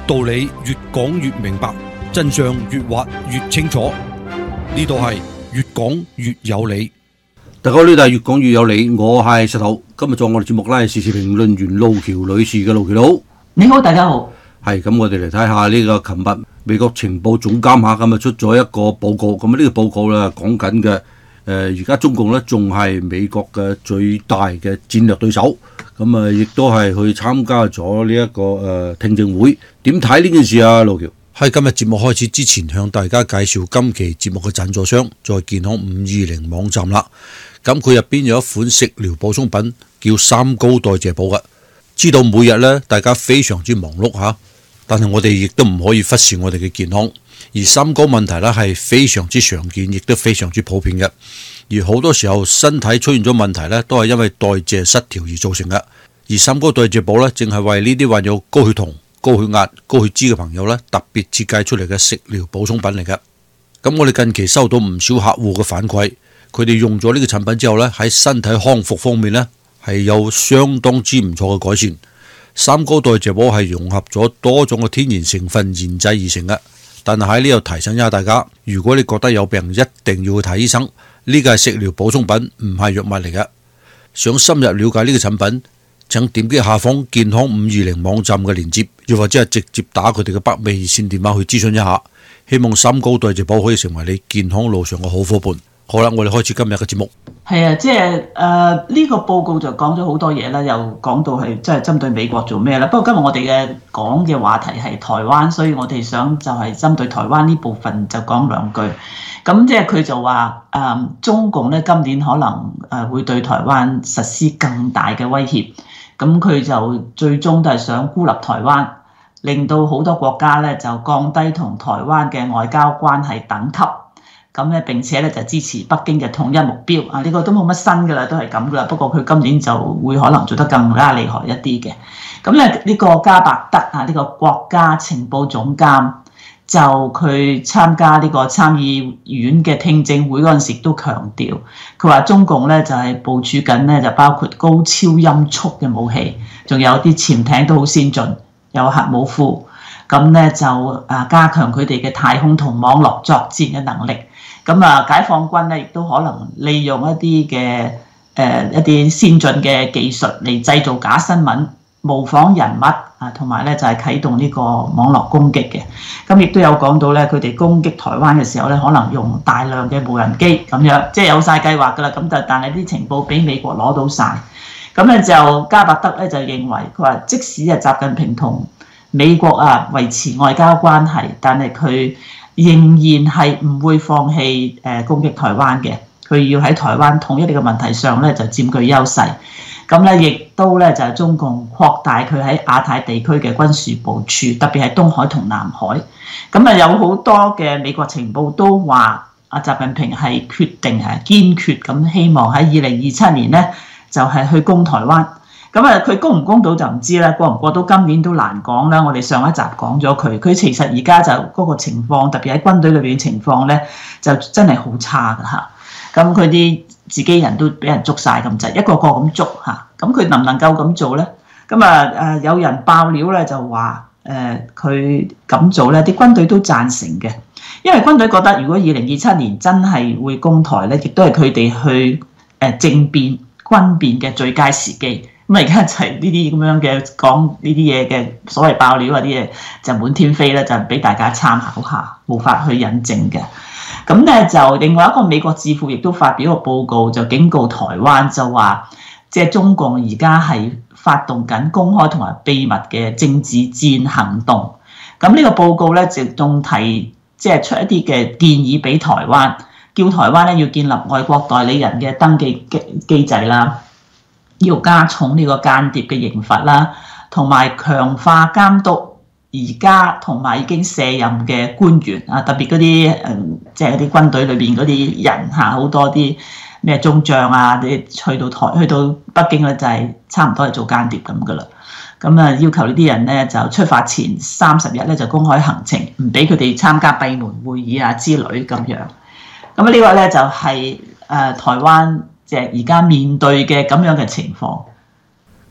道理越講越明白，真相越挖越清楚。呢度係越講越有理。 大家好，呢度係越講越有理，我係石頭。今日做我哋節目咧係時事評論員路橋女士嘅。路橋好， 你好，大家好。 係咁，我哋嚟睇下呢個琴日美國情報總監咁出咗一個報告。咁呢個報告咧講緊嘅而家中共咧仲係美國嘅最大嘅戰略對手。咁亦都係去參加咗呢一個聽證會。點睇呢件事啊？路橋喺今日節目開始之前，向大家介紹今期節目嘅贊助商，在健康520網站啦。咁佢入邊有一款食療補充品叫三高代謝補嘅。知道每日咧大家非常之忙碌吓，但係我哋亦都唔可以忽視我哋嘅健康。而三高問題咧係非常之常見，亦都非常之普遍嘅。而好多時候身體出現咗問題咧，都係因為代謝失調而造成嘅。而三高代謝補咧，正係為呢啲患有高血糖、高血壓、高血脂嘅朋友咧，特別設計出嚟嘅食療補充品嚟嘅。咁我哋近期收到唔少客戶嘅反饋，佢哋用咗呢個產品之後咧，喺身體康復方面咧係有相當之唔錯嘅改善。三高代謝補係融合咗多種嘅天然成分研製而成嘅。但係喺呢度提醒一下大家，如果你覺得有病，一定要去睇醫生。呢個係食療補充品，唔係藥物嚟嘅。想深入了解呢個產品，請點擊下方健康520網站嘅連結，又或者係直接打佢哋嘅北美熱線電話去諮詢一下。希望三高代謝補可以成為你健康路上嘅好夥伴。好啦，我哋開始今日嘅節目。 係啊，即係呢個報告就講咗好多嘢啦，又講到係即係針對美國做咩啦。不過今日我哋嘅講嘅話題係台灣，所以我哋想就係針對台灣呢部分就講兩句。咁即係佢就話中共咧今年可能會對台灣實施更大嘅威脅。咁佢就最終都係想孤立台灣，令到好多國家咧就降低同台灣嘅外交關係等級。咁咧並且咧就支持北京嘅統一目標啊！呢個都冇乜新㗎啦，都係咁㗎啦。不過佢今年就會可能做得更加厲害一啲嘅。咁咧呢個加伯德啊，呢個國家情報總監就佢參加呢個參議院嘅聽證會嗰陣時都強調，佢話中共咧就係部署緊咧就包括高超音速嘅武器，仲有啲潛艇都好先進，有核武庫。咁咧就加強佢哋嘅太空同網絡作戰嘅能力。咁解放軍咧亦都可能利用一啲嘅一啲先進嘅技術嚟製造假新聞、模仿人物啊，同埋咧就係啟動呢個網絡攻擊嘅。咁亦都有講到咧，佢哋攻擊台灣嘅時候咧，可能用大量嘅無人機咁樣，即係有晒計劃㗎啦。咁但係啲情報俾美國攞到晒。咁咧就加伯德咧就認為，佢話即使係習近平同美國維持外交關係，但係佢仍然係唔會放棄攻擊台灣嘅，佢要喺台灣統一呢個問題上咧就佔據優勢。咁咧亦都咧就係中共擴大佢喺亞太地區嘅軍事部署，特別係東海同南海。咁有好多嘅美國情報都話習近平係決定堅決咁希望喺2027年咧就係去攻台灣。咁佢攻唔攻到就唔知啦，過唔過到今年都難講啦。我哋上一集講咗佢其實而家就嗰個情況，特別喺軍隊裏邊嘅情況咧，就真係好差㗎嚇。咁佢啲自己人都俾人捉晒咁滯，一個個咁捉嚇。咁佢能唔能夠咁做咧？咁有人爆料咧就話佢咁做咧，啲軍隊都贊成嘅，因為軍隊覺得如果2027年真係會攻台咧，亦都係佢哋去政變軍變嘅最佳時機。咁而家就係呢啲咁樣嘅講呢啲嘢嘅所謂爆料啲嘢就滿天飛啦，就俾大家參考下，無法去引證嘅。咁咧就另外一個美國智庫亦都發表個報告，就警告台灣，就話即係中共而家係發動緊公開同埋秘密嘅政治戰行動。咁呢個報告咧就仲提即係出一啲嘅建議俾台灣，叫台灣咧要建立外國代理人嘅登記機制啦。要加重呢個間諜嘅刑罰啦，同埋強化監督而家同埋已經卸任嘅官員啊，特別嗰啲即係啲軍隊裏邊嗰啲人嚇，好多啲咩中將啊，你去到北京咧就係差唔多係做間諜咁噶啦。咁要求呢啲人咧就出發前30日咧就公開行程，唔俾佢哋參加閉門會議啊之類咁樣。咁呢個咧就係台灣即係而家面對嘅咁樣嘅情況。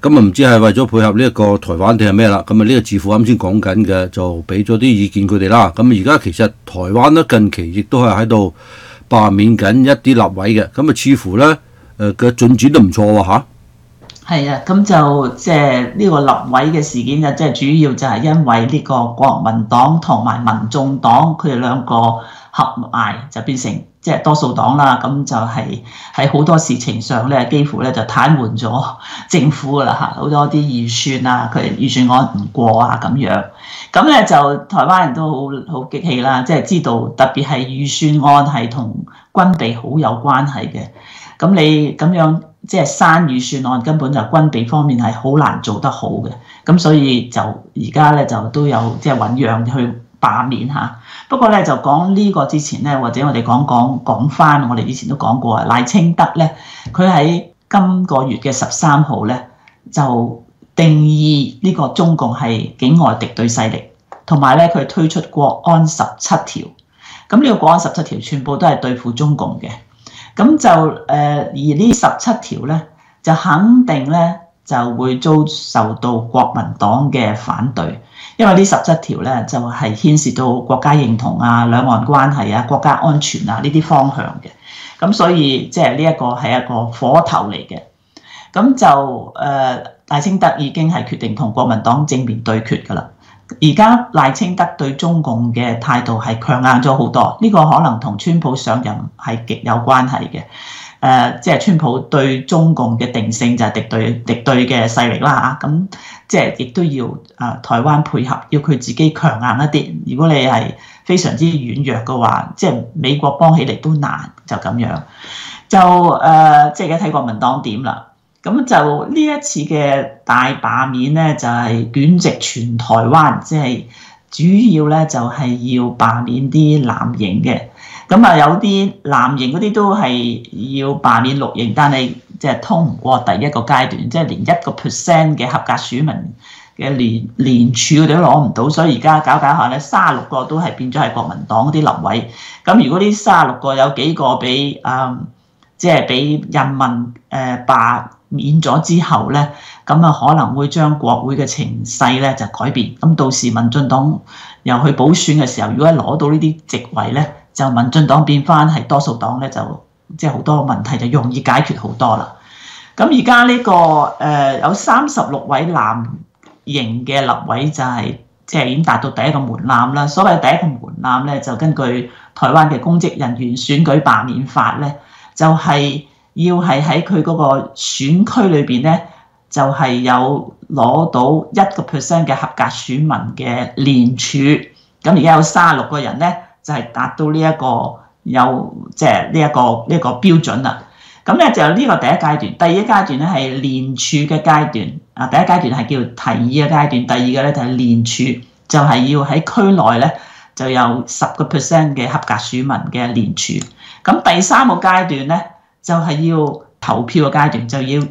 咁啊唔知係為咗配合呢一個台灣定係咩啦？咁啊呢個智庫啱先講緊嘅就俾咗啲意見佢哋啦。咁而家其實台灣咧近期亦都係喺度罷免緊一啲立委嘅，咁啊似乎咧嘅進展都唔錯喎嚇。 係啊，咁就即係呢個立委嘅事件就即係主要就係因為呢個國民黨同埋民眾黨佢哋兩個合埋就變成即係多數黨啦，咁就係喺好多事情上咧幾乎咧就癱瘓咗政府㗎啦嚇，好多啲預算啊，佢預算案唔過啊咁樣，咁咧就台灣人都好激氣啦，即係知道特別係預算案係同軍備好有關係嘅，咁你咁樣。即係刪預算案根本就軍備方面係好難做得好嘅，咁所以就而家咧就都有即係醖釀去罷免嚇。不過咧就講呢個之前咧，或者我哋講翻，我哋以前都講過啊，賴清德咧，佢喺今個月嘅13號咧就定義呢個中共係境外敵對勢力，同埋咧佢推出國安17條，咁呢個國安17條全部都係對付中共嘅。咁就而呢17條咧，就肯定咧就會遭受到國民黨嘅反對，因為呢17條咧就係牽涉到國家認同啊、兩岸關係啊、國家安全啊呢啲方向嘅，咁所以即係呢一個係一個火頭嚟嘅。咁就賴清德已經係決定同國民黨正面對決㗎啦。而家賴清德對中共嘅態度係強硬咗好多，呢個可能同川普上任係極有關係嘅。即係川普對中共嘅定性就係敵對嘅勢力啦嚇，咁即係亦都要台灣配合，要佢自己強硬一啲。如果你係非常之軟弱嘅話，即係美國幫起嚟都難，就咁樣。就即係而家睇國民黨點啦。咁就呢一次嘅大罷免咧，就係捲席全台灣，即係主要咧就係要罷免啲藍營嘅。咁啊有啲藍營嗰啲都係要罷免綠營，但係即係通唔過第一個階段，即係連1% 嘅合格選民嘅連署佢哋都攞唔到，所以而家搞下咧，36個都係變咗係國民黨嗰啲立委。咁如果呢36個有幾個俾即係俾人民罷免咗之後咧，咁啊可能會將國會嘅情勢咧就改變。咁到時民進黨又去補選嘅時候，如果攞到呢啲席位咧，就民進黨變翻係多數黨咧，就即係好多問題就容易解決好多啦。咁而家呢個有36位藍營嘅立委就係即係已經達到第一個門檻啦。所謂第一個門檻咧，就根據台灣嘅公職人員選舉罷免法咧，就係要係喺佢嗰個選區裏邊咧，就係有攞到1% 嘅合格選民嘅連署。咁而家有36個人咧，就係達到呢一個有即係呢一個標準啦。咁咧就呢個第一階段，第二階段咧係連署嘅階段。啊，第一階段係叫提議嘅階段，第二個咧就係連署，就係要喺區內咧就有10% 嘅合格選民嘅連署。咁第三個階段咧就係要投票嘅階段，就要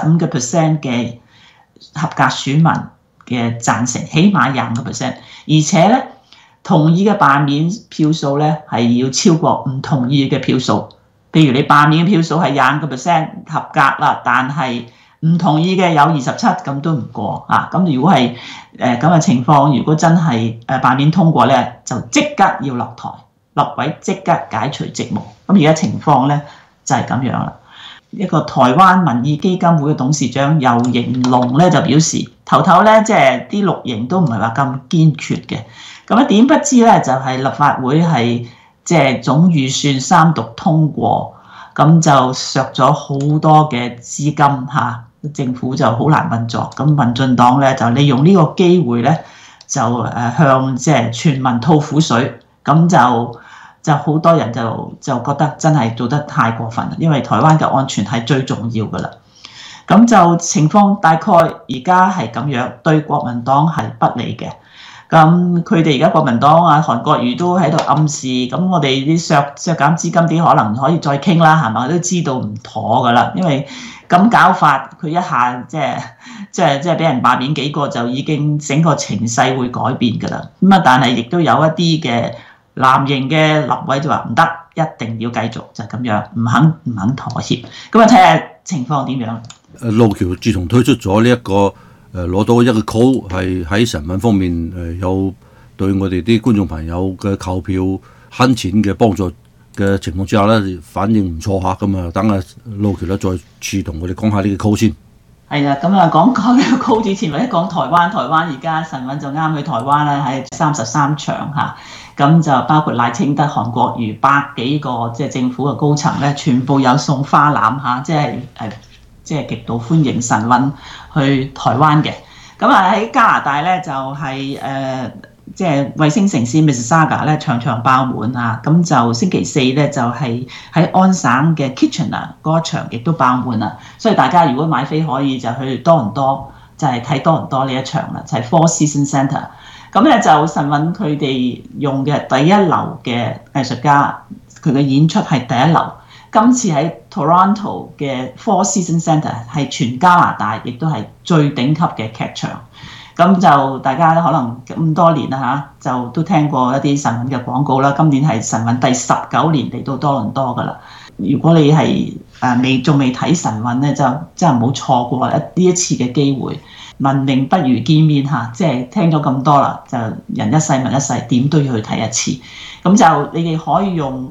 25% 嘅合格選民嘅贊成，起碼25%，而且咧同意嘅罷免票數咧係要超過唔同意嘅票數。譬如你罷免嘅票數係25%合格啦，但係唔同意嘅有27，咁都唔過啊！咁如果係咁嘅情況，如果真係罷免通過咧，就即刻要落台，立委即刻解除職務。咁而家情況咧就係咁樣啦。一個台灣民意基金會嘅董事長游盈隆咧就表示，頭咧即係啲綠營都唔係話咁堅決嘅。咁啊點不知咧就係立法會係即係總預算3讀通過，咁就削咗好多嘅資金嚇，政府就好難運作。咁民進黨咧就利用呢個機會咧就向即係全民吐苦水，咁就好多人就覺得真係做得太過分啦，因為台灣嘅安全係最重要㗎啦。咁就情況大概而家係咁樣，對國民黨係不利嘅。咁佢哋而家國民黨啊，韓國瑜都喺度暗示，咁我哋啲削減資金啲可能可以再傾啦，係嘛？都知道唔妥㗎啦，因為咁搞法，佢一下即係俾人罷免幾個，就已經整個情勢會改變㗎啦。咁啊，但係亦都有一啲嘅藍營嘅立委就話唔得，一定要繼續就係咁樣，唔肯妥協。咁啊，睇下情況點樣。 路橋自從推出咗呢一個攞到一個 call 係喺晨運方面有對我哋啲觀眾朋友嘅購票慳錢嘅幫助嘅情況之下咧，反應唔錯嚇。咁啊，等路橋咧再次同我哋講下呢個 call 先。 係啊，咁啊講呢個 call 之前，或者講台灣而家晨運就啱去台灣啦，喺33場嚇。咁就包括賴清德、韓國瑜百幾個即係政府嘅高層咧，全部有送花籃嚇，即係極度歡迎晨運去台灣嘅。咁啊喺加拿大咧就係即係衛星城市 Mississauga 咧場場爆滿啊！咁就星期四咧就係喺安省嘅 Kitchener 嗰場亦都爆滿啦。所以大家如果買飛可以就去多倫多，就係睇多倫多呢一場啦，就係 Four Seasons Centre。咁咧就晨運佢哋用嘅第一流嘅藝術家，佢嘅演出係第一流。今次喺 Toronto 嘅 Four Seasons Centre 係全加拿大亦都係最頂級嘅劇場。咁就大家可能咁多年啦嚇，就都聽過一啲晨運嘅廣告啦。今年係晨運第19年嚟到多倫多噶啦。如果你係仲未睇晨運咧，就真係唔好錯過呢一次嘅機會。聞名不如見面嚇，即係聽咗咁多啦，就人一世物一世，點都要去睇一次。咁就你哋可以用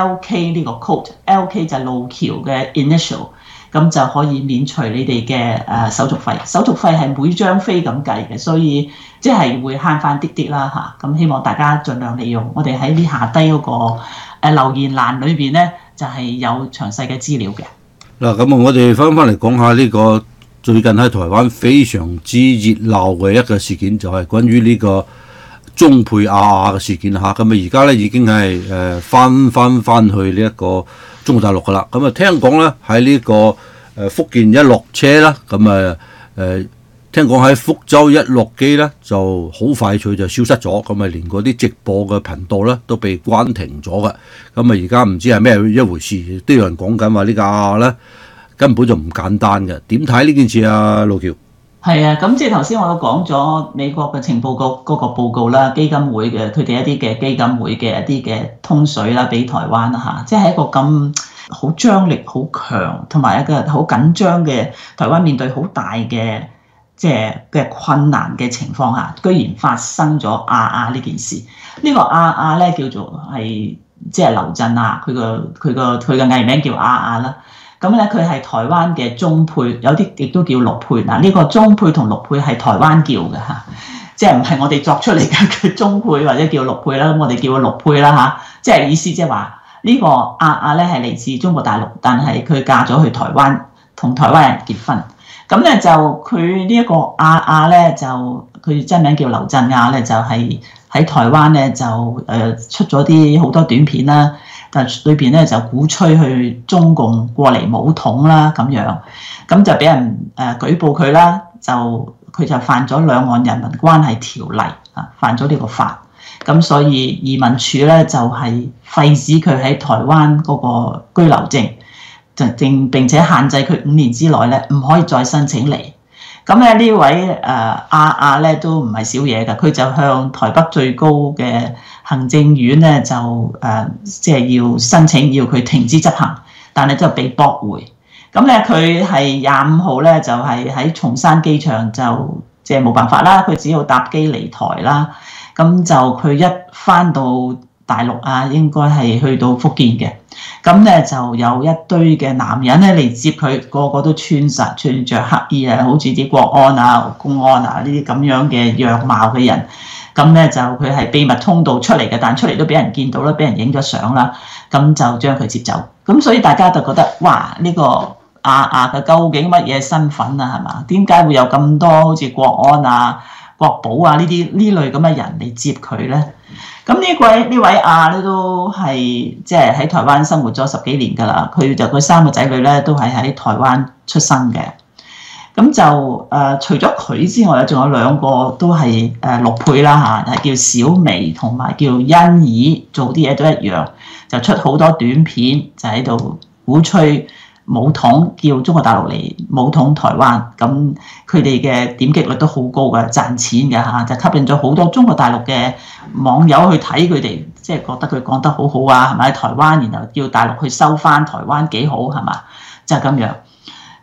LK 呢個 code，LK 就係路橋嘅 initial， 咁就可以免除你哋嘅手續費。手續費係每張飛咁計嘅，所以即係會慳翻啲啲啦嚇。咁希望大家盡量利用。我哋喺呢下低嗰個留言欄裏邊咧，就係有詳細嘅資料嘅。 嗱，咁我哋翻嚟講下呢個最近喺台灣非常之熱鬧嘅一個事件，就係關於呢個鍾沛亞嘅事件嚇。咁啊而家咧已經係翻去呢一個中國大陸噶啦。咁啊聽講咧喺呢個福建一落車啦，咁啊聽講喺福州一落機咧就好快脆就消失咗。咁啊連嗰啲直播嘅頻道咧都被關停咗嘅。咁啊而家唔知係咩一回事，都有人講緊話呢個亞咧根本就唔簡單嘅。點睇呢件事啊，路橋？ 係啊，咁即係頭先我都講咗美國嘅情報局嗰個報告啦，基金會嘅佢哋一啲嘅基金會嘅一啲嘅通水啦，俾台灣啦嚇，即係一個咁好張力好強，同埋一個好緊張嘅台灣面對好大嘅即係嘅困難嘅情況下，居然發生咗亞呢件事。呢個亞咧叫做係即係劉振亞，佢嘅藝名叫亞啦。咁咧佢係台灣嘅鍾沛，有啲亦都叫陸沛。嗱，呢個鍾沛同陸沛係台灣叫嘅嚇，即係唔係我哋作出嚟嘅叫鍾沛或者叫陸沛啦，咁我哋叫佢陸沛啦嚇，即係意思即係話呢個亞咧係嚟自中國大陸，但係佢嫁咗去台灣，同台灣人結婚。咁咧就佢呢一個亞咧就佢真名叫劉振亞咧，就係喺台灣咧就出咗啲好多短片啦。但裏邊咧就鼓吹去中共過嚟武統啦咁樣，咁就俾人舉報佢啦，佢就犯咗兩岸人民關係條例啊，犯咗呢個法，咁所以移民署咧就係廢止佢喺台灣嗰個居留證，並且限制佢5年之內咧唔可以再申請嚟。咁咧呢位亞咧都唔係少嘢㗎，佢就向台北最高嘅行政院咧就即係要申請要佢停止執行，但係都係被駁回。咁咧佢係25號咧就係喺松山機場就即係冇辦法啦，佢只好搭機離台啦。咁就佢一返到大陸啊，應該係去到福建嘅。咁咧就有一堆嘅男人咧嚟接佢，個個都穿着黑衣啊，好似啲國安啊、公安啊呢啲咁樣嘅樣貌嘅人。咁咧就佢係秘密通道出嚟嘅，但出嚟都俾人見到啦，俾人影咗相啦。咁就將佢接走。咁所以大家就覺得哇，呢個亞嘅究竟乜嘢身份啊？係嘛？點解會有咁多好似國安啊、國保啊呢類咁嘅人嚟接佢咧？咁呢位亞咧都係即係喺台灣生活咗10幾年㗎啦。佢3個仔女咧都係喺台灣出生嘅。咁就除咗佢之外咧，仲有2個都係陸沛啦嚇，係叫小薇同埋叫欣怡，做啲嘢都一樣，就出好多短片，就喺度鼓吹武統，叫中國大陸嚟武統台灣。咁佢哋嘅點擊率都好高嘅，賺錢嘅嚇，就吸引咗好多中國大陸嘅網友去睇佢哋，即係覺得佢講得好好啊，係咪喺台灣，然後叫大陸去收翻台灣幾好係嘛？就係咁樣。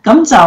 咁就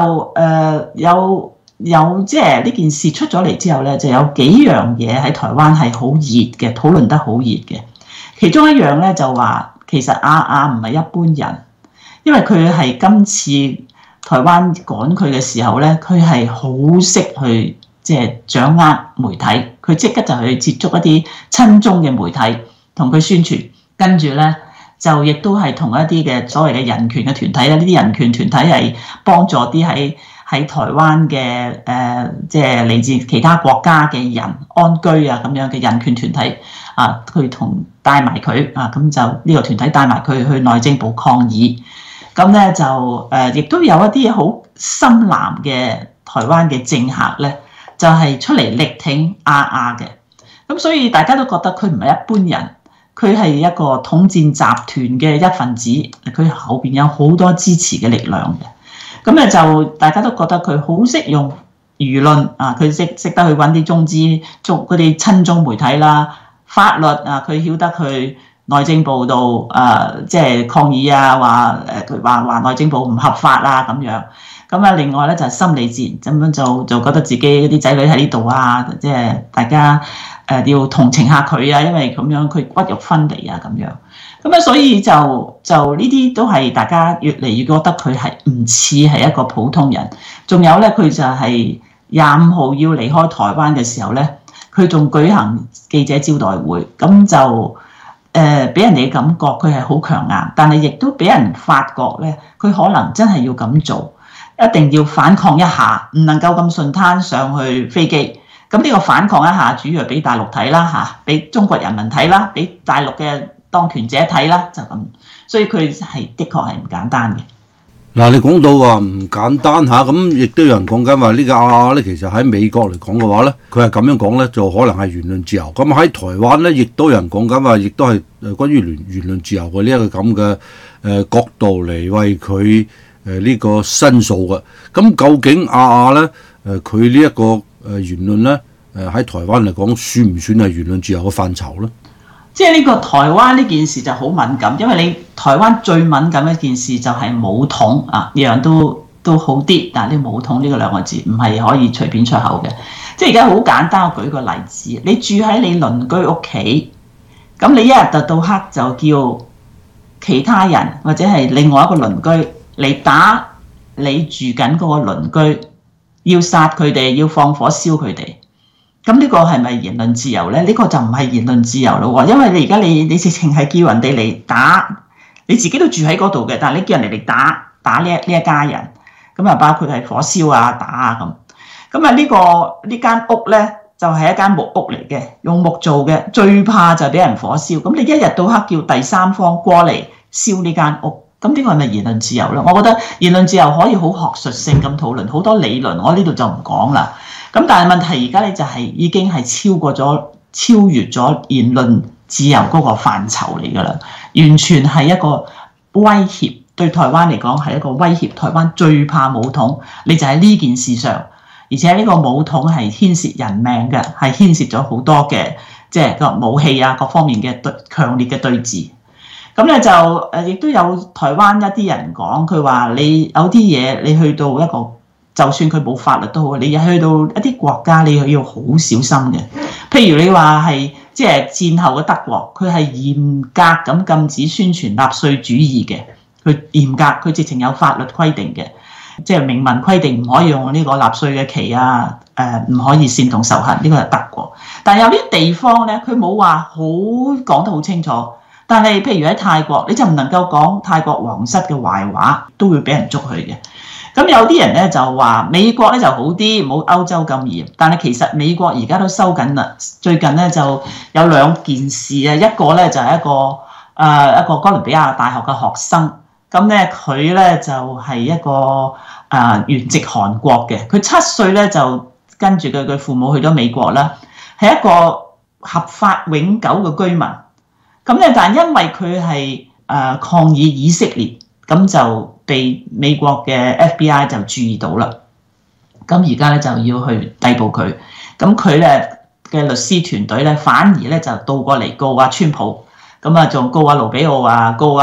有即係呢件事出咗嚟之後咧，就有幾樣嘢喺台灣係好熱嘅，討論得好熱嘅。其中一樣咧就話，其實亞亞唔係一般人，因為佢係今次台灣趕佢嘅時候咧，佢係好識去即係掌握媒體，佢即刻就去接觸一啲親中嘅媒體，同佢宣傳，跟住咧就亦都係同一啲嘅所謂嘅人權嘅團體啦，呢啲人權團體係幫助啲喺台灣嘅即係嚟自其他國家嘅人安居啊咁樣嘅人權團體啊，佢帶埋佢啊，咁就呢個團體帶埋佢去內政部抗議，咁咧就亦都有一啲好深藍嘅台灣嘅政客咧，就係出嚟力挺亞亞嘅，咁所以大家都覺得佢唔係一般人，佢係一個統戰集團嘅一份子，佢後邊有好多支持嘅力量嘅。咁咧就大家都覺得佢好識用輿論啊，佢識得去揾啲中資嗰啲親中媒體啦，法律啊，佢曉得去內政部度即係抗議啊，佢話內政部唔合法啊咁樣。咁啊，另外咧就係心理戰，咁樣就覺得自己啲仔女喺呢度啊，即係大家要同情下佢啊，因為咁樣佢骨肉分離啊咁樣。咁啊，所以就呢啲都係大家越嚟越覺得佢係唔似係一個普通人。仲有咧，佢就係25號要離開台灣嘅時候咧，佢仲舉行記者招待會，咁就俾人哋嘅感覺佢係好強硬，但係亦都俾人發覺咧，佢可能真係要咁做，一定要反抗一下，唔能夠咁順攤上去飛機。咁呢個反抗一下，主要係俾大陸睇啦嚇，俾中國人民睇啦，俾大陸嘅當權者睇啦，就咁，所以佢係的確係唔簡單嘅。 嗱，你講到話唔簡單嚇，咁亦都有人講緊話呢個亞亞咧，其實喺美國嚟講嘅話咧，佢係咁樣講咧，就可能係言論自由。咁喺台灣咧，亦都有人講緊話，亦都係關於言論自由嘅呢一個咁嘅角度嚟為佢呢個申訴嘅。咁究竟亞亞咧佢呢一個言論咧喺台灣嚟講，算唔算係言論自由嘅範疇咧？ 即係呢個台灣呢件事就好敏感，因為你台灣最敏感一件事就係武統啊，樣都好啲，但係呢武統呢個兩個字唔係可以隨便出口嘅。即係而家好簡單，我舉個例子，你住喺你鄰居屋企，咁你一日到黑就叫其他人或者係另外一個鄰居嚟打你住緊嗰個鄰居，要殺佢哋，要放火燒佢哋。咁呢個係咪言論自由咧？呢個就唔係言論自由咯喎，因為你而家你直情係叫人哋嚟打，你自己都住喺嗰度嘅，但係你叫人哋嚟打呢一家人，咁啊包括係火燒啊打啊咁。咁啊呢間屋咧就係一間木屋嚟嘅，用木做嘅，最怕就係俾人火燒。咁你一日到黑叫第三方過嚟燒呢間屋，咁呢個係咪言論自由咧？我覺得言論自由可以好學術性咁討論，好多理論，我呢度就唔講啦。咁但係問題而家咧就係已經係超越咗言論自由嗰個範疇嚟㗎啦，完全係一個威脅，對台灣嚟講係一個威脅。台灣最怕武統，你就喺呢件事上，而且呢個武統係牽涉人命嘅，係牽涉咗好多嘅即係個武器啊各方面嘅強烈嘅對峙。咁咧就亦都有台灣一啲人講，佢話你有啲嘢你去到一個，就算佢冇法律都好，你去到一啲國家，你要好小心嘅。譬如你話係即係戰後嘅德國，佢係嚴格咁禁止宣傳納粹主義嘅，佢嚴格，佢直情有法律規定嘅，即係明文規定唔可以用呢個納粹嘅旗啊，唔可以煽動仇恨，呢個係德國。但係有啲地方咧，佢冇話好講得好清楚。但係譬如喺泰國，你就唔能夠講泰國皇室嘅壞話，都會俾人捉去嘅。咁有啲人咧就話美國咧就好啲，冇歐洲咁嚴。但係其實美國而家都收緊啦。最近咧就有兩件事啊，一個咧就係一個哥倫比亞大學嘅學生，咁咧佢咧就係一個原籍韓國嘅，佢7歲咧就跟住佢父母去咗美國啦，係一個合法永久嘅居民。咁咧但係因為佢係抗議以色列，咁就被美國嘅 FBI 就注意到啦，咁而家咧就要去逮捕佢，咁佢咧嘅律師團隊咧反而咧就倒過嚟告川普，咁啊仲告盧比奧啊，告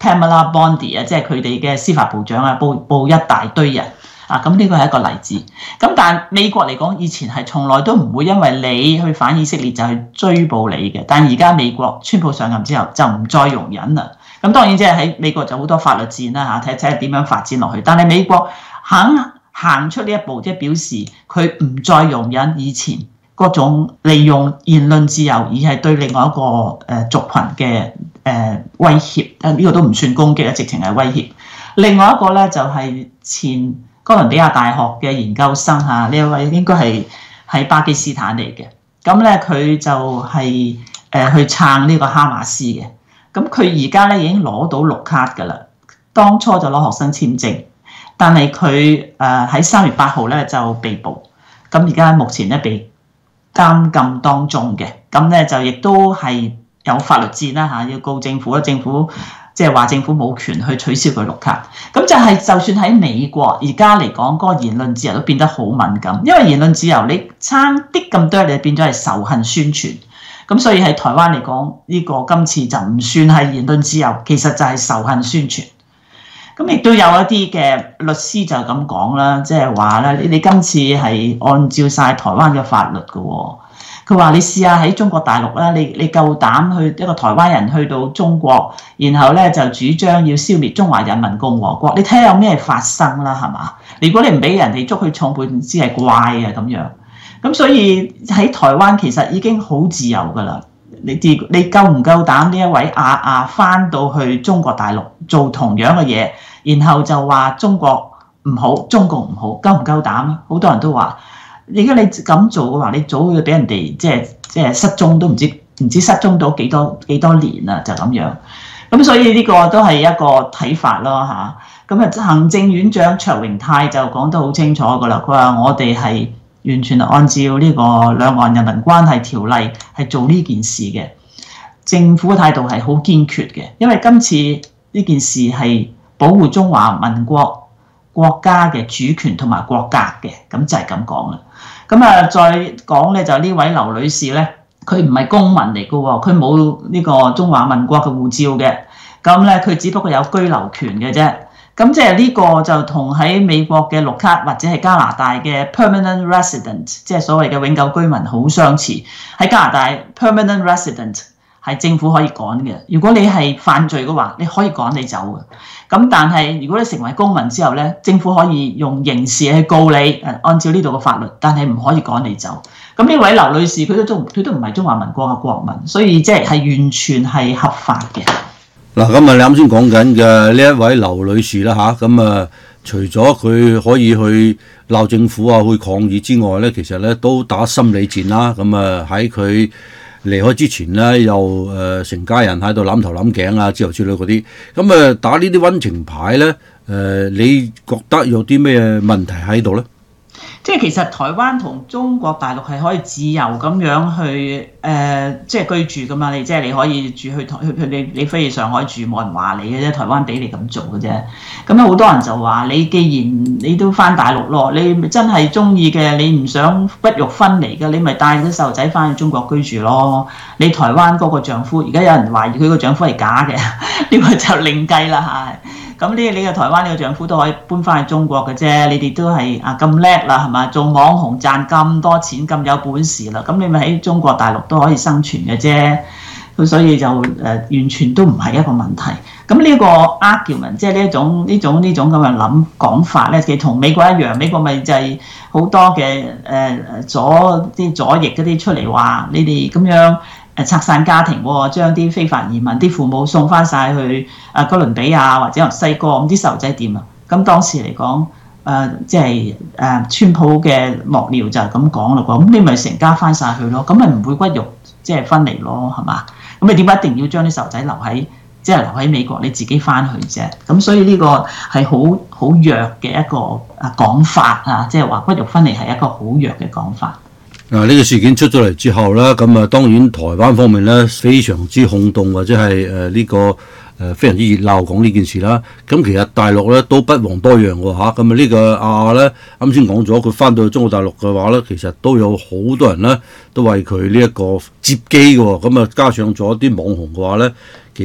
Pamela Bondi 啊，即係佢哋嘅司法部長啊，報一大堆人啊，咁呢個係一個例子。咁但係美國嚟講，以前係從來都唔會因為你去反以色列就去追捕你嘅，但係而家美國川普上任之後就唔再容忍啦。咁當然即係喺美國就好多法律戰啦嚇，睇睇點樣發展落去。但係美國肯行出呢一步，即係表示佢唔再容忍以前嗰種利用言論自由，而係對另外一個族群嘅威脅。呢個都唔算攻擊啊，直情係威脅。另外一個咧就係前哥倫比亞大學嘅研究生嚇，呢一位應該係喺巴基斯坦嚟嘅。咁咧佢就係去撐呢個哈馬斯嘅。咁佢而家咧已經攞到綠卡㗎啦，當初就攞學生簽證，但係佢喺3月8號咧就被捕，咁而家目前咧被監禁當中嘅，咁咧就亦都係有法律戰啦嚇，要告政府啦，政府即係話政府冇權去取消佢綠卡，咁就係就算喺美國而家嚟講，嗰個言論自由都變得好敏感，因為言論自由你差啲咁多，你變咗係仇恨宣傳。咁所以喺台灣嚟講，呢個今次就唔算係言論自由，其實就係仇恨宣傳。咁亦都有一啲嘅律師就咁講啦，即係話咧，你今次係按照晒台灣嘅法律嘅喎。佢話你試下喺中國大陸啦，你夠膽去一個台灣人去到中國，然後咧就主張要消滅中華人民共和國，你睇下有咩發生啦，係嘛？如果你唔俾人哋捉去重判，先係怪啊咁樣。咁所以喺台灣其實已經好自由㗎啦。你夠唔夠膽呢一位返到去中國大陸做同樣嘅嘢，然後就話中國唔好，中共唔好，夠唔夠膽啊？好多人都話，如果你咁做嘅話，你早會俾人哋即係失蹤都唔知失蹤到幾多年啦，就咁樣。咁所以呢個都係一個睇法咯嚇。咁行政院長卓榮泰就講得好清楚㗎啦，佢話我哋係完全係按照呢個兩岸人民關係條例係做呢件事嘅，政府嘅態度係好堅決嘅，因為今次呢件事係保護中華民國國家嘅主權同埋國格嘅，咁就係咁講啦。咁再講咧就呢位劉女士咧，佢唔係公民嚟嘅喎，佢冇呢個中華民國嘅護照嘅，咁咧佢只不過有居留權嘅啫。咁即係呢個就同喺美國嘅綠卡或者係加拿大嘅 permanent resident， 即係所謂嘅永久居民好相似。喺加拿大 permanent resident 係政府可以趕嘅，如果你係犯罪嘅話，你可以趕你走嘅。咁但係如果你成為公民之後咧，政府可以用刑事去告你，按照呢度嘅法律，但係唔可以趕你走。咁呢位劉女士佢都唔係中華民國嘅國民，所以即係完全係合法嘅。 嗱，咁你啱先講緊嘅呢一位劉女士啦嚇，咁除咗佢可以去鬧政府啊，去抗議之外咧，其實咧都打心理戰啦。咁喺佢離開之前咧，又成家人喺度攬頭攬頸啊，之類嗰啲。咁打呢啲溫情牌咧，你覺得有啲咩問題喺度咧？ 即係其實台灣同中國大陸係可以自由咁樣去即係居住噶嘛？你可以住去你飛去上海住，冇人話你嘅啫。台灣俾你咁做嘅啫。咁好多人就話你既然你都翻大陸咯，你真係中意嘅，你唔想骨肉分離嘅，你咪帶啲細路仔翻去中國居住咯。你台灣嗰個丈夫，而家有人懷疑佢個丈夫係假嘅，呢個就另計啦嚇。咁你嘅台灣呢個丈夫都可以搬翻去中國嘅啫，你哋都係咁叻啦，係嘛？做網紅賺咁多錢，咁有本事啦，咁你咪喺中國大陸都可以生存嘅啫。咁所以就完全都唔係一個問題。咁呢個 argument 即係呢種咁嘅講法咧，其實同美國一樣，美國咪就係好多嘅左翼嗰啲出嚟話你哋咁樣。拆散家庭喎，將啲非法移民啲父母送翻晒去哥倫比亞或者西哥，咁啲細路仔點啊？咁當時嚟講，即係川普嘅幕僚就係咁講啦喎，咁你咪成家翻晒去咯，咁咪唔會骨肉即係分離咯，係嘛？咁你點解一定要將啲細路仔留喺美國，你自己翻去啫？咁所以呢個係好弱嘅一個講法啊，即係話骨肉分離係一個好弱嘅講法。 呢個事件出咗嚟之後咧，咁當然台灣方面咧非常之轟動，或者係呢個非常之熱鬧講呢件事啦。咁其實大陸咧都不遑多讓喎嚇。咁呢個咧啱先講咗，佢翻到去中國大陸嘅話咧，其實都有好多人咧都為佢呢一個接機嘅喎。咁加上咗啲網紅嘅話咧，其實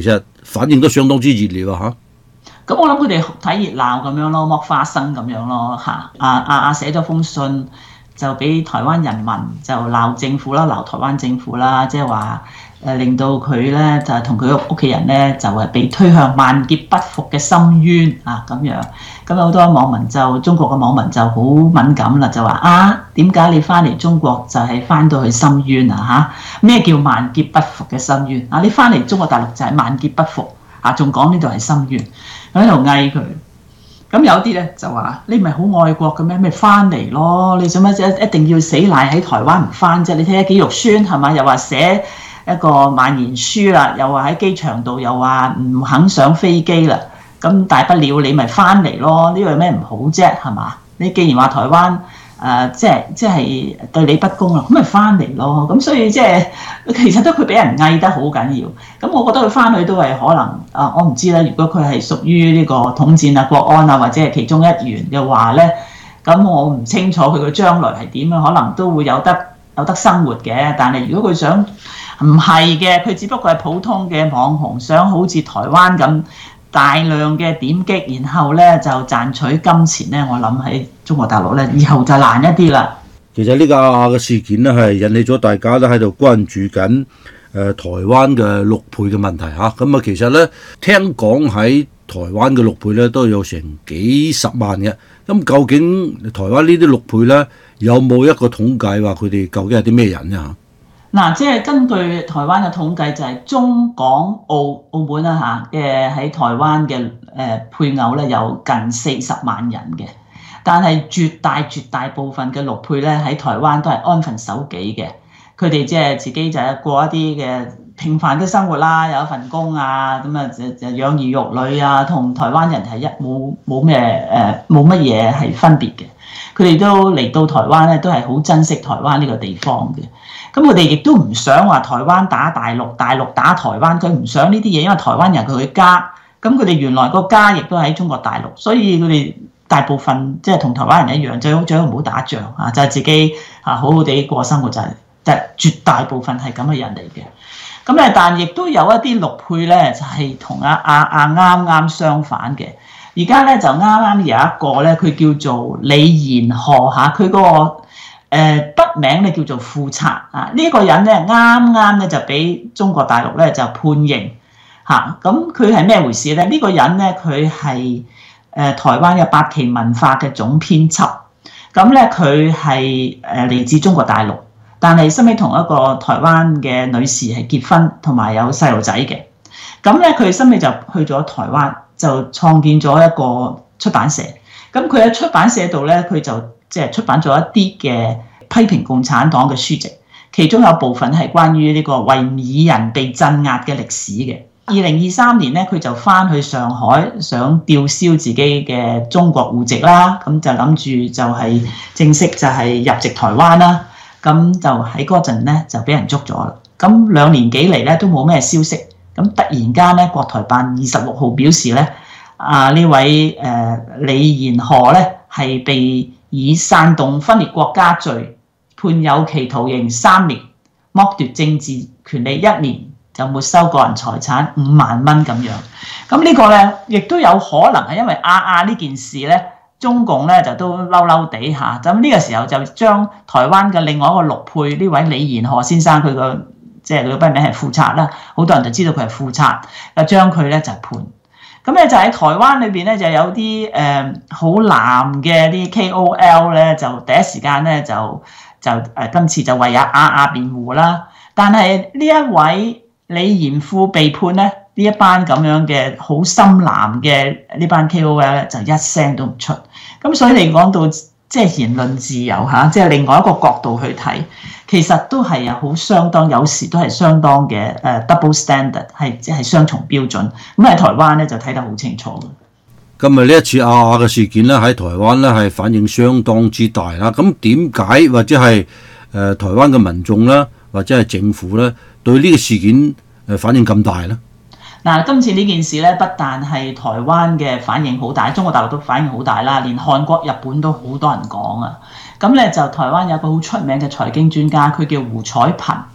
反應都相當之熱烈啊咁我諗佢哋睇熱鬧咁樣咯，剝花生咁樣咯嚇。寫咗封信就俾台灣人民就鬧政府啦，鬧台灣政府啦，即係話令到佢咧就同佢屋企人咧就係被推向萬劫不復嘅深淵啊咁樣。咁好多網民中國嘅網民就好敏感啦，就話點解你翻嚟中國就係翻到去深淵啊嚇？咩叫萬劫不復嘅深淵啊？你翻嚟中國大陸就係萬劫不復啊，仲講呢度係深淵，喺度翳佢。咁有啲咧就話你唔係好愛國嘅咩？咪翻嚟咯！你做乜啫？一定要死賴喺台灣唔翻啫？你睇下幾肉酸係嘛？又話寫一個萬言書啦，又話喺機場度又話唔肯上飛機啦。咁大不了你咪翻嚟咯，呢個有咩唔好啫？係嘛？你既然話台灣即係對你不公啦，咁咪翻嚟咯。咁所以其實都佢俾人翳得好緊要。咁我覺得佢翻去都係可能我唔知啦。如果佢係屬於呢個統戰啊、國安啊或者係其中一員嘅話咧，咁我唔清楚佢嘅將來係點樣，可能都會有得生活嘅。但係如果佢想唔係嘅，佢只不過係普通嘅網紅，想好似台灣咁大量嘅點擊，然後咧就賺取金錢咧，我諗喺中國大陸咧以後就難一啲啦。 其實呢個嘅事件咧係引起咗大家都喺度關注緊台灣嘅陸配嘅問題嚇。咁其實咧聽講喺台灣嘅陸配咧都有成幾十萬嘅。咁究竟台灣呢啲陸配咧有冇一個統計話佢哋究竟係啲咩人啊？ 即係根據台灣嘅統計，就係中港澳門啦嘅喺台灣嘅配偶咧有近40萬人嘅，但係絕大部分嘅陸配咧喺台灣都係安分守己嘅，佢哋自己就係過一啲嘅平凡嘅生活啦，有一份工啊，咁就養兒育女啊，同台灣人係冇乜嘢係分別嘅。佢哋都嚟到台灣咧，都係好珍惜台灣呢個地方嘅。咁佢哋亦都唔想話台灣打大陸，大陸打台灣，佢唔想呢啲嘢，因為台灣人佢嘅家，咁佢哋原來個家亦都喺中國大陸，所以佢哋大部分同台灣人一樣，最好唔好打仗啊，就係自己好好地過生活，就係絕大部分係咁嘅人嚟嘅。咁咧，但亦都有一啲陸配咧，就係同啱啱相反嘅。而家咧就啱啱有一個咧，佢叫做李延賀嚇，佢嗰個筆名咧叫做富察啊。呢個人咧啱咧就俾中國大陸咧就判刑嚇。咁佢係咩回事咧？呢個人咧佢係台灣嘅八旗文化嘅總編輯。咁咧佢係嚟自中國大陸，但係收尾同一個台灣嘅女士係結婚，同埋有細路仔嘅。咁咧佢收尾就去咗台灣，就創建咗一個出版社。咁佢喺出版社度咧，佢就出版咗一啲嘅批評共產黨嘅書籍，其中有部分係關於呢個維吾爾人被鎮壓嘅歷史嘅。2023年咧，佢就翻去上海，想吊銷自己嘅中國戶籍啦，咁就諗住就係正式就係入籍台灣啦。咁就喺嗰陣咧就俾人捉咗啦。咁2年幾嚟咧都冇咩消息。咁突然間咧，國台辦26號表示咧，呢位李延賀咧係被以煽動分裂國家罪判有期徒刑3年，剝奪政治權利1年，就沒收個人財產5萬蚊咁樣。咁呢個咧亦都有可能係因為呢件事咧，中共咧就都嬲地嚇。咁呢個時候就將台灣嘅另外一個陸配呢位李延賀先生，佢個佢個筆名係富察啦，好多人就知道佢係富察，就將佢咧就判。咁咧就喺台灣裏邊咧就有啲好藍嘅啲 KOL 咧，就第一時間咧就今次就為辯護啦。但係呢一位李延富被判咧，呢一班咁樣嘅好深藍嘅呢班 KOL 咧就一聲都唔出。咁所以你講到言論自由嚇，另外一個角度去睇，其實都係好相當，有時都係相當嘅double standard，係雙重標準。咁喺台灣咧就睇得好清楚嘅。 今日呢一次嘅事件咧喺台灣咧係反應相當之大啦。咁點解或者係台灣嘅民眾啦，或者係政府咧對呢個事件反應咁大咧？ 嗱，今次呢件事咧，不但係台灣嘅反應好大，中國大陸都反應好大啦，連韓國、日本都好多人講啊。咁咧就台灣有個好出名嘅財經專家，佢叫胡彩萍。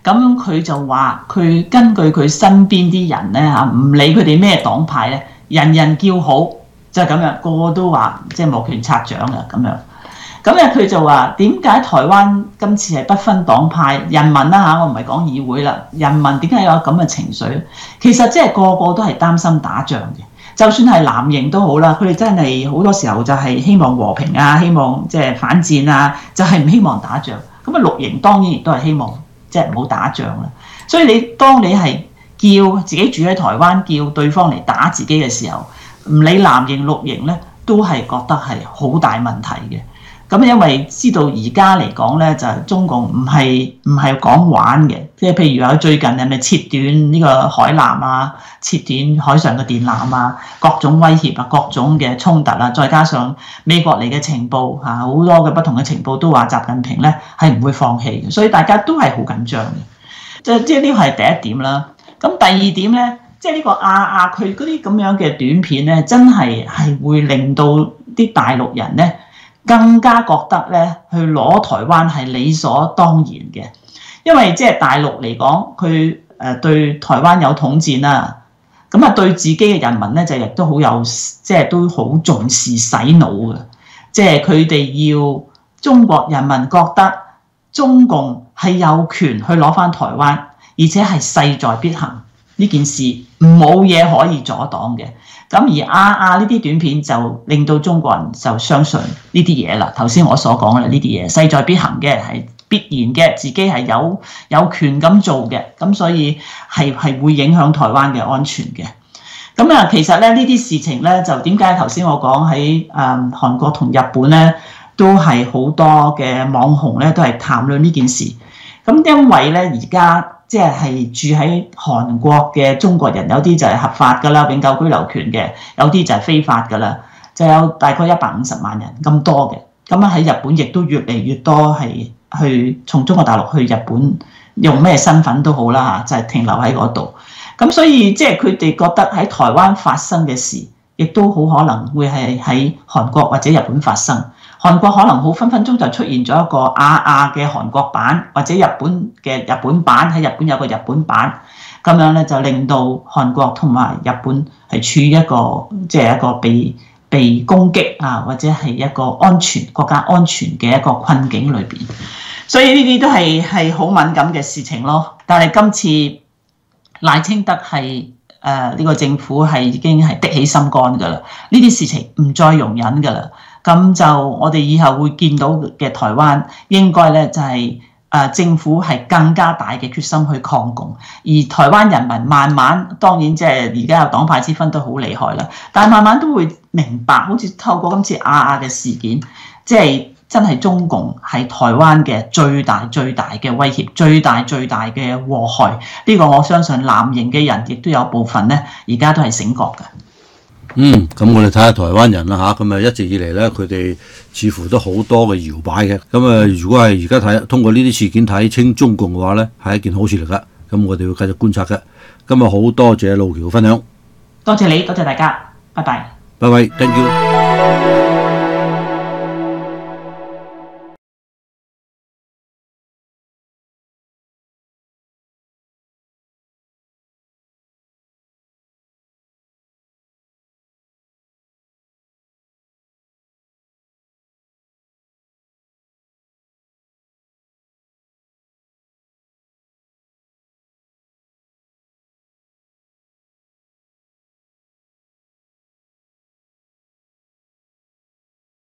咁佢就話佢根據佢身邊啲人咧嚇，唔理佢哋咩黨派咧，人人叫好，就係咁樣，個個都話即係摩拳擦掌嘅咁樣。咁咧佢就話點解台灣今次係不分黨派人民啦嚇，我唔係講議會啦，人民點解有咁嘅情緒？其實即係個個都係擔心打仗嘅，就算係藍營都好啦，佢哋真係好多時候就係希望和平啊，希望即係反戰啊，就係唔希望打仗。咁啊綠營當然亦都係希望即係唔好打仗啦。所以當你係叫自己住喺台灣，叫對方嚟打自己嘅時候，唔理藍營綠營咧，都係覺得係好大問題嘅。咁因為知道而家嚟講咧，就係中共唔係講玩嘅，即係譬如話最近係咪切斷呢個海南啊，切斷海上嘅電纜啊，各種威脅啊，各種嘅衝突啊，再加上美國嚟嘅情報嚇，好多嘅不同嘅情報都話習近平咧係唔會放棄嘅，所以大家都係好緊張嘅。即係呢個係第一點啦。咁第二點咧，即係呢個佢嗰啲咁樣嘅短片咧，真係會令到啲大陸人咧更加覺得咧，去攞台灣係理所當然嘅，因為即係大陸嚟講，佢對台灣有統戰啦，咁啊對自己嘅人民咧就亦都好有，即係都好重視洗腦嘅，即係佢哋要中國人民覺得中共係有權去攞返台灣，而且係勢在必行，呢件事冇嘢可以阻擋嘅。咁而呢啲短片就令到中國人就相信呢啲嘢啦。頭先我所講嘅呢啲嘢勢在必行嘅，係必然嘅，自己係有權咁做嘅，咁所以係會影響台灣嘅安全嘅。咁啊，其實咧呢啲事情咧就點解頭先我講喺韓國同日本咧都係好多嘅網紅咧都係談論呢件事。咁因為咧而家即係住喺韓國嘅中國人，有啲就係合法㗎啦，永久居留權嘅；有啲就係非法㗎啦，就有大概150萬人咁多嘅。咁啊喺日本亦都越嚟越多係去從中國大陸去日本，用咩身份都好啦嚇，就係停留喺嗰度。咁所以即係佢哋覺得喺台灣發生嘅事，亦都好可能會係喺韓國或者日本發生。韓國可能好分分鐘就出現咗一個嘅韓國版，或者日本嘅日本版，喺日本有個日本版，咁樣咧就令到韓國同埋日本係處於一個即係一個被攻擊啊，或者係一個國家安全嘅一個困境裏邊。所以呢啲都係好敏感嘅事情咯。但係今次賴清德係呢個政府係已經係的起心肝㗎啦，呢啲事情唔再容忍㗎啦。咁就我哋以後會見到嘅台灣應該咧就係政府係更加大嘅決心去抗共，而台灣人民慢慢當然即係而家有黨派之分都好厲害啦，但係慢慢都會明白，好似透過今次嘅事件，即係真係中共係台灣嘅最大嘅威脅，最大嘅禍害。呢個我相信藍營嘅人亦都有部分咧，而家都係醒覺嘅。 咁我哋睇下台灣人啦嚇，咁一直以嚟咧，佢哋似乎都好多嘅搖擺嘅。咁如果係而家通過呢啲事件睇清中共嘅話咧，係一件好事嚟噶。咁我哋會繼續觀察嘅。今日好多謝路橋分享， 多謝你，多謝大家，拜拜。 拜拜，thank you。